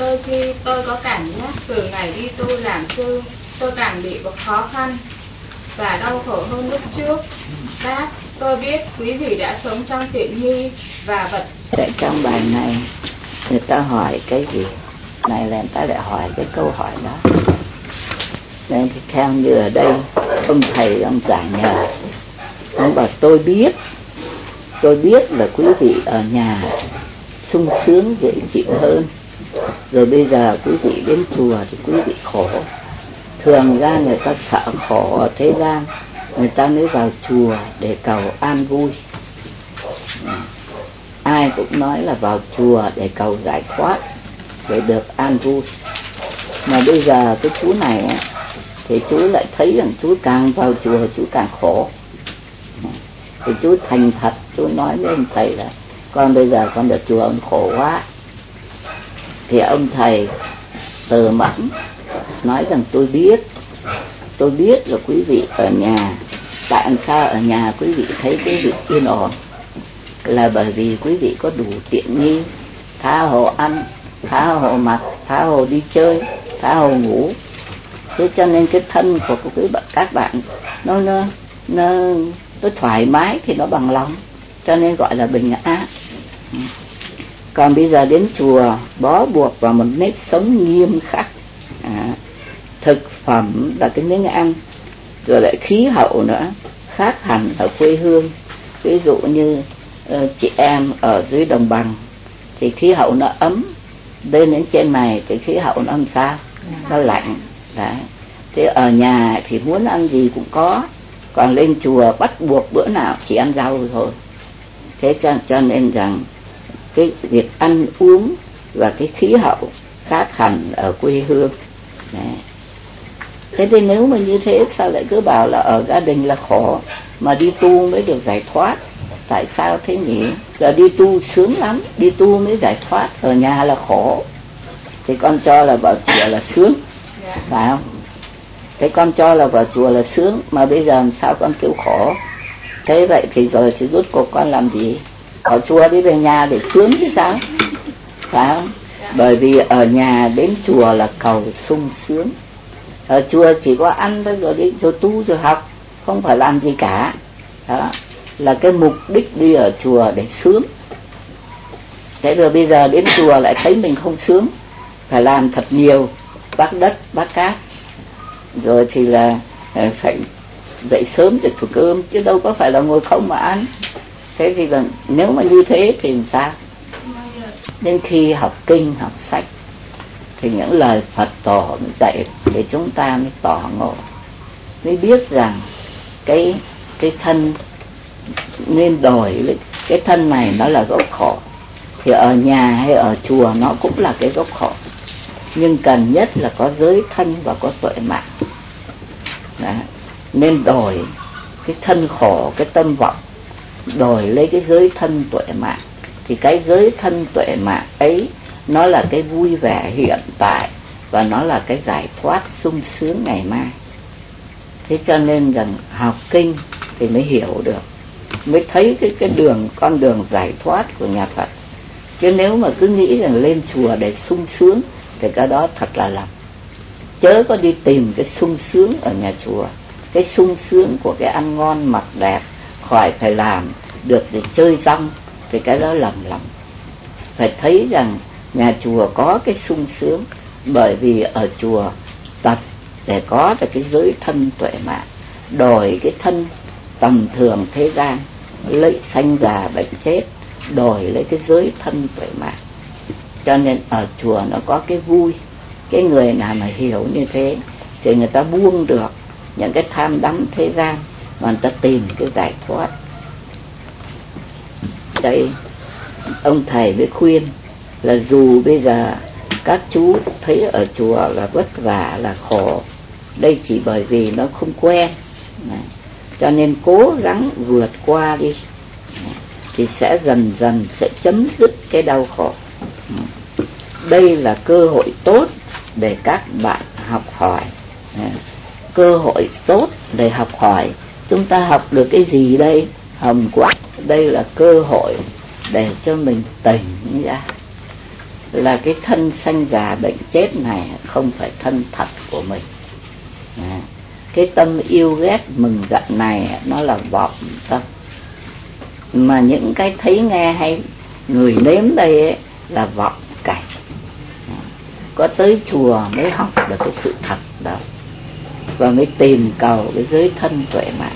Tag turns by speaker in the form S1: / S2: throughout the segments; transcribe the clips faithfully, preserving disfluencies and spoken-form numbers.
S1: đôi khi tôi có cảm giác từ ngày đi tu làm sư, tôi càng bị khó khăn và đau khổ hơn lúc trước. Đáp, tôi biết quý vị đã sống trong tiện nghi và vật.
S2: Tại trong bài này người ta hỏi cái gì? Này là người ta lại hỏi cái câu hỏi đó. Nên thì theo như ở đây ông thầy ông giải nhờ, ông bảo tôi biết, tôi biết là quý vị ở nhà sung sướng dễ chịu hơn, rồi bây giờ quý vị đến chùa thì quý vị khổ. Thường ra người ta sợ khổ ở thế gian, người ta mới vào chùa để cầu an vui. Ai cũng nói là vào chùa để cầu giải thoát, để được an vui. Mà bây giờ cái chú này ấy, thì chú lại thấy rằng chú càng vào chùa chú càng khổ. Thì chú thành thật, chú nói với ông thầy là con bây giờ con ở chùa ông khổ quá. Thì ông thầy từ mẫn nói rằng tôi biết, tôi biết là quý vị ở nhà. Tại sao ở nhà quý vị thấy quý vị yên ổn? Là bởi vì quý vị có đủ tiện nghi, tha hồ ăn, tha hồ mặc, tha hồ đi chơi, tha hồ ngủ. Thế cho nên cái thân của quý bạn, các bạn nó nó nó nó thoải mái thì nó bằng lòng, cho nên gọi là bình an. Còn bây giờ đến chùa bó buộc vào một nếp sống nghiêm khắc, à, thực phẩm là cái miếng ăn, rồi lại khí hậu nữa khác hẳn ở quê hương. Ví dụ như uh, chị em ở dưới đồng bằng thì khí hậu nó ấm, lên đến trên này thì khí hậu nó làm sao? Nó lạnh. Đấy. Thế ở nhà thì muốn ăn gì cũng có, còn lên chùa bắt buộc bữa nào chỉ ăn rau thôi. Thế cho, cho nên rằng cái việc ăn uống và cái khí hậu khác hẳn ở quê hương. Đấy. Thế thì nếu mà như thế sao lại cứ bảo là ở gia đình là khổ mà đi tu mới được giải thoát? Tại sao thế nhỉ? Là đi tu sướng lắm, đi tu mới giải thoát, ở nhà là khổ. Thì con cho là vào chùa là sướng, phải không? Thế con cho là vào chùa là sướng, mà bây giờ làm sao con kêu khổ? Thế vậy thì rồi thì rốt cuộc con làm gì? Ở chùa đi về nhà để sướng chứ sao? Phải không? Bởi vì ở nhà đến chùa là cầu sung sướng. Ở chùa chỉ có ăn thôi, rồi đi rồi tu rồi học, không phải làm gì cả. Đó là cái mục đích đi ở chùa để sướng. Thế rồi bây giờ đến chùa lại thấy mình không sướng, phải làm thật nhiều, vác đất vác cát, rồi thì là phải dậy sớm để thủ cơm, chứ đâu có phải là ngồi không mà ăn. Thế thì là nếu mà như thế thì làm sao? Đến khi học kinh học sách thì những lời Phật tổ dạy để chúng ta mới tỏ ngộ, mới biết rằng cái cái thân nên đổi, cái thân này nó là gốc khổ. Thì ở nhà hay ở chùa nó cũng là cái gốc khổ, nhưng cần nhất là có giới thân và có tuệ mạng. Đó. Nên đổi cái thân khổ, cái tâm vọng, đổi lấy cái giới thân tuệ mạng. Thì cái giới thân tuệ mạng ấy nó là cái vui vẻ hiện tại, và nó là cái giải thoát sung sướng ngày mai. Thế cho nên rằng học kinh thì mới hiểu được, mới thấy cái, cái đường, con đường giải thoát của nhà Phật. Chứ nếu mà cứ nghĩ rằng lên chùa để sung sướng thì cái đó thật là lầm. Chớ có đi tìm cái sung sướng ở nhà chùa, cái sung sướng của cái ăn ngon mặc đẹp, khỏi phải làm được để chơi rong, thì cái đó lầm lầm. Phải thấy rằng nhà chùa có cái sung sướng, bởi vì ở chùa tập để có được cái giới thân tuệ mạng, đổi cái thân tầm thường thế gian, lấy sanh già bệnh chết, đổi lấy cái giới thân tuệ mạng. Cho nên ở chùa nó có cái vui. Cái người nào mà hiểu như thế thì người ta buông được những cái tham đắm thế gian, mà người ta tìm cái giải thoát. Đây ông thầy mới khuyên là dù bây giờ các chú thấy ở chùa là vất vả, là khổ, đây chỉ bởi vì nó không quen, cho nên cố gắng vượt qua đi, thì sẽ dần dần sẽ chấm dứt cái đau khổ. Đây là cơ hội tốt để các bạn học hỏi, cơ hội tốt để học hỏi. Chúng ta học được cái gì đây? Hồng quang. Đây là cơ hội để cho mình tỉnh ra, là cái thân sanh già bệnh chết này không phải thân thật của mình. À, cái tâm yêu ghét mừng giận này nó là vọng tâm, mà những cái thấy nghe hay người nếm đây ấy, là vọng cảnh. À, có tới chùa mới học được cái sự thật đó, và mới tìm cầu cái giới thân tuệ mạng.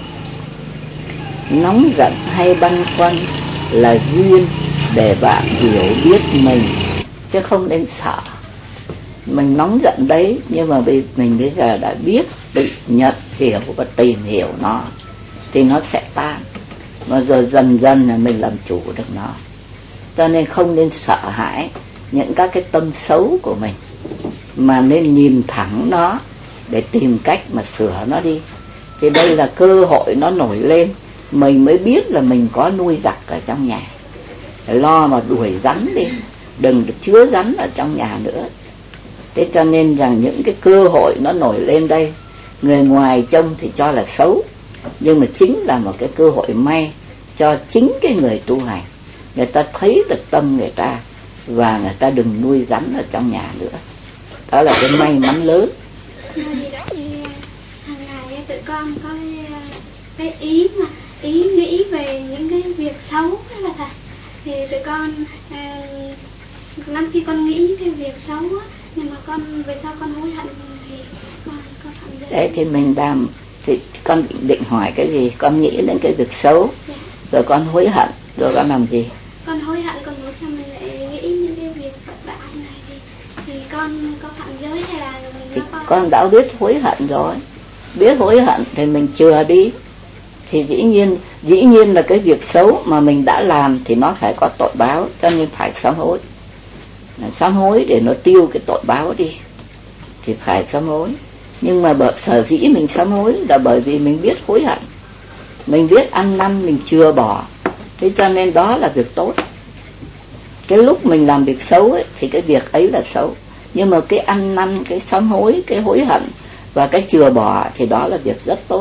S2: Nóng giận hay băn khoăn là duyên để bạn hiểu biết mình, chứ không nên sợ. Mình nóng giận đấy, nhưng mà mình bây giờ đã biết, tự nhận hiểu và tìm hiểu nó thì nó sẽ tan, mà rồi dần dần là mình làm chủ được nó. Cho nên không nên sợ hãi những các cái tâm xấu của mình, mà nên nhìn thẳng nó để tìm cách mà sửa nó đi. Thì đây là cơ hội nó nổi lên, mình mới biết là mình có nuôi giặc ở trong nhà. Phải lo mà đuổi rắn đi, đừng được chứa rắn ở trong nhà nữa. Thế cho nên rằng những cái cơ hội nó nổi lên đây, người ngoài trông thì cho là xấu, nhưng mà chính là một cái cơ hội may cho chính cái người tu hành. Người ta thấy được tâm người ta, và người ta đừng nuôi rắn ở trong nhà nữa. Đó là cái may mắn lớn.
S3: Thì hàng ngày tụi con có cái ý mà ý nghĩ về những cái việc xấu đó là thật. Thì tụi con à, lắm khi con nghĩ cái việc xấu á, nhưng mà con về sau con hối hận thì con con phạm giới.
S2: Đấy thì mình làm, thì con định hỏi cái gì? Con nghĩ đến cái việc xấu, dạ. Rồi con hối hận, rồi con làm gì?
S3: Con hối hận, con muốn sao mình lại nghĩ những cái việc bậy bạ này thì, thì con có phạm giới hay là
S2: thì
S3: có...
S2: Con đã biết hối hận rồi, biết hối hận thì mình chừa đi. Thì dĩ nhiên dĩ nhiên là cái việc xấu mà mình đã làm thì nó phải có tội báo, cho nên phải sám hối. Sám hối để nó tiêu cái tội báo đi, thì phải sám hối. Nhưng mà bởi sở dĩ mình sám hối là bởi vì mình biết hối hận, mình biết ăn năn, mình chưa bỏ. Thế cho nên đó là việc tốt. Cái lúc mình làm việc xấu ấy, thì cái việc ấy là xấu, nhưng mà cái ăn năn, cái sám hối, cái hối hận và cái chừa bỏ thì đó là việc rất tốt.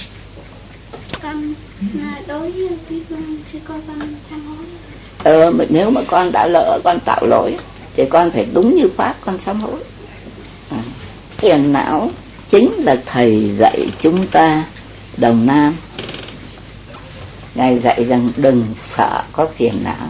S3: Con đối với cái sư cô con sám hối.
S2: Ờ, nếu mà con đã lỡ con tạo lỗi thì con phải đúng như pháp con sám hối. À, phiền não chính là thầy dạy chúng ta Đồng Nam. Ngài dạy rằng đừng sợ có phiền não,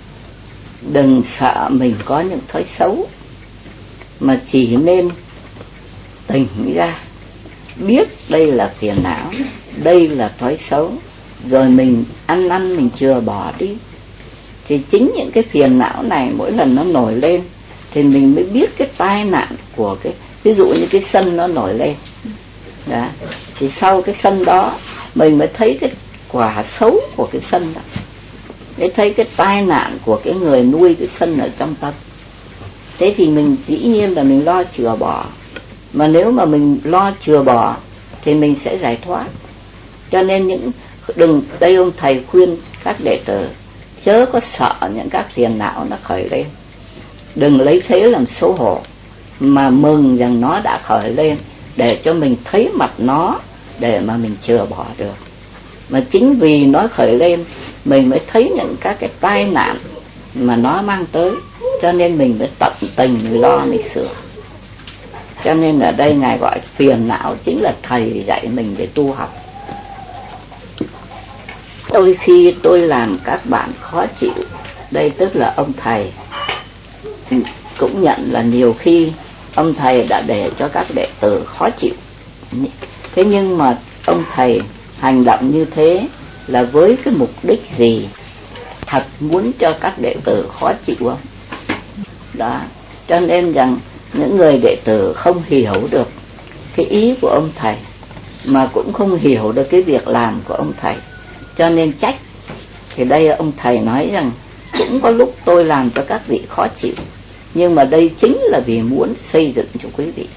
S2: đừng sợ mình có những thói xấu, mà chỉ nên tỉnh ra, biết đây là phiền não, đây là thói xấu, rồi mình ăn năn, mình chừa bỏ đi. Thì chính những cái phiền não này mỗi lần nó nổi lên thì mình mới biết cái tai nạn của cái, ví dụ như cái sân nó nổi lên đó, thì sau cái sân đó mình mới thấy cái quả xấu của cái sân đó, để thấy cái tai nạn của cái người nuôi cái sân ở trong tâm. Thế thì mình dĩ nhiên là mình lo chừa bỏ, mà nếu mà mình lo chừa bỏ thì mình sẽ giải thoát. Cho nên những đừng, đây ông thầy khuyên các đệ tử chớ có sợ những các phiền não nó khởi lên, đừng lấy thế làm xấu hổ, mà mừng rằng nó đã khởi lên, để cho mình thấy mặt nó để mà mình chừa bỏ được. Mà chính vì nó khởi lên mình mới thấy những các cái tai nạn mà nó mang tới, cho nên mình mới tận tình lo mình sửa. Cho nên ở đây Ngài gọi phiền não chính là thầy dạy mình để tu học. Đôi khi tôi làm các bạn khó chịu, đây tức là ông thầy cũng nhận là nhiều khi ông thầy đã để cho các đệ tử khó chịu. Thế nhưng mà ông thầy hành động như thế là với cái mục đích gì? Thật muốn cho các đệ tử khó chịu không? Đó, cho nên rằng những người đệ tử không hiểu được cái ý của ông thầy, mà cũng không hiểu được cái việc làm của ông thầy, cho nên trách. Thì đây ông thầy nói rằng cũng có lúc tôi làm cho các vị khó chịu, nhưng mà đây chính là vì muốn xây dựng cho quý vị.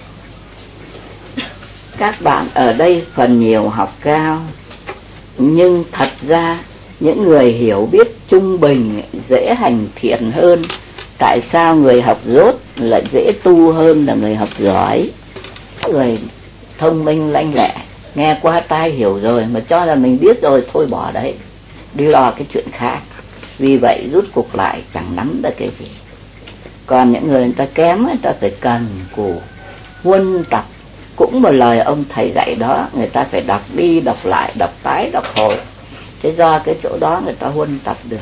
S2: Các bạn ở đây phần nhiều học cao, nhưng thật ra những người hiểu biết trung bình dễ hành thiện hơn. Tại sao người học dốt lại dễ tu hơn là người học giỏi? Người thông minh lanh lẹ, nghe qua tai hiểu rồi mà cho là mình biết rồi, thôi bỏ đấy, đi lo cái chuyện khác. Vì vậy rút cục lại chẳng nắm được cái gì. Còn những người người ta kém, người ta phải cần cù huân tập. Cũng một lời ông thầy dạy đó, người ta phải đọc đi đọc lại, đọc tái đọc hồi. Thế do cái chỗ đó người ta huân tập được.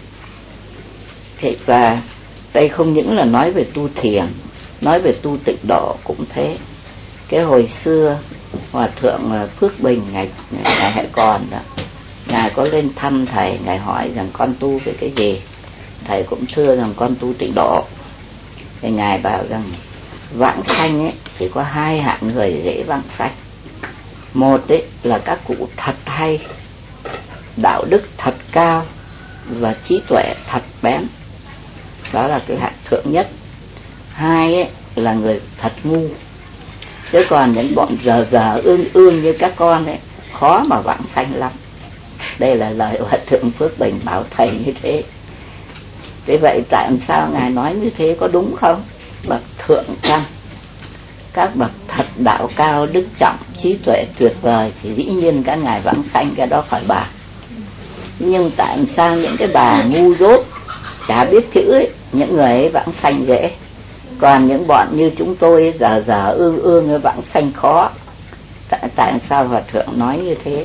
S2: Thế và đây không những là nói về tu thiền, nói về tu tịnh độ cũng thế. Cái hồi xưa Hòa thượng Phước Bình ngày ngày hãy còn đó, ngài có lên thăm thầy, ngài hỏi rằng con tu với cái gì. Thầy cũng thưa rằng con tu tịnh độ. Thì ngài bảo rằng vãng sanh ấy chỉ có hai hạng người dễ vãng sanh. Một ấy là các cụ thật hay, đạo đức thật cao và trí tuệ thật bén, đó là cái hạng thượng nhất. Hai ấy là người thật ngu. Chứ còn những bọn giờ giờ ương ương như các con ấy khó mà vãng sanh lắm. Đây là lời Hòa thượng Phước Bình bảo thầy như thế. Thế vậy tại sao ngài nói như thế, có đúng không? Bậc thượng căn, các bậc thật đạo cao, đức trọng, trí tuệ tuyệt vời thì dĩ nhiên các ngài vãng sanh, cái đó khỏi bà. Nhưng tại sao những cái bà ngu dốt chả biết chữ ấy, những người ấy vãng sanh dễ, còn những bọn như chúng tôi giờ giờ ương ương vãng sanh khó? Tại, tại sao Hòa thượng nói như thế?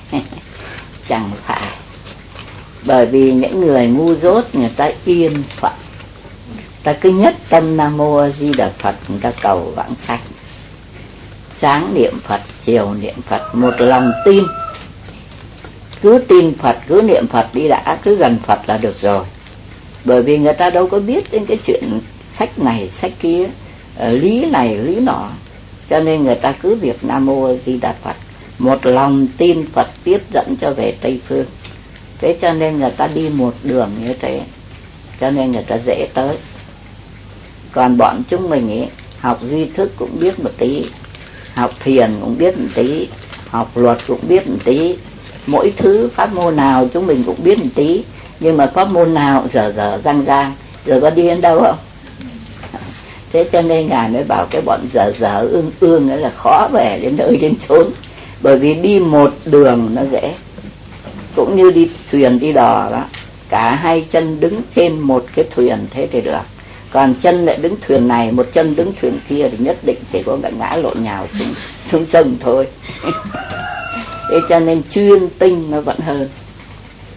S2: Chẳng phải bởi vì những người ngu dốt người ta yên phận, ta cứ nhất tâm Nam Mô A Di Đà Phật, người ta cầu vãng sanh. Sáng niệm Phật, chiều niệm Phật, một lòng tin, cứ tin Phật, cứ niệm Phật đi đã, cứ gần Phật là được rồi. Bởi vì người ta đâu có biết đến cái chuyện sách này sách kia, lý này lý nọ, cho nên người ta cứ việc Nam Mô A Di Đà Phật, một lòng tin Phật tiếp dẫn cho về Tây Phương. Thế cho nên người ta đi một đường như thế, cho nên người ta dễ tới. Còn bọn chúng mình ấy, học duy thức cũng biết một tí, học thiền cũng biết một tí, học luật cũng biết một tí, mỗi thứ pháp môn nào chúng mình cũng biết một tí, nhưng mà có môn nào dở dở răng rang rồi có đi đến đâu không? Thế cho nên ngài mới bảo cái bọn dở dở ương ương ấy là khó về đến nơi đến chốn. Bởi vì đi một đường nó dễ, cũng như đi thuyền đi đò đó, cả hai chân đứng trên một cái thuyền thế thì được. Còn chân lại đứng thuyền này, một chân đứng thuyền kia thì nhất định chỉ có ngã lộn nhào xuống, xuống sông thôi. Thế cho nên chuyên tinh nó vẫn hơn.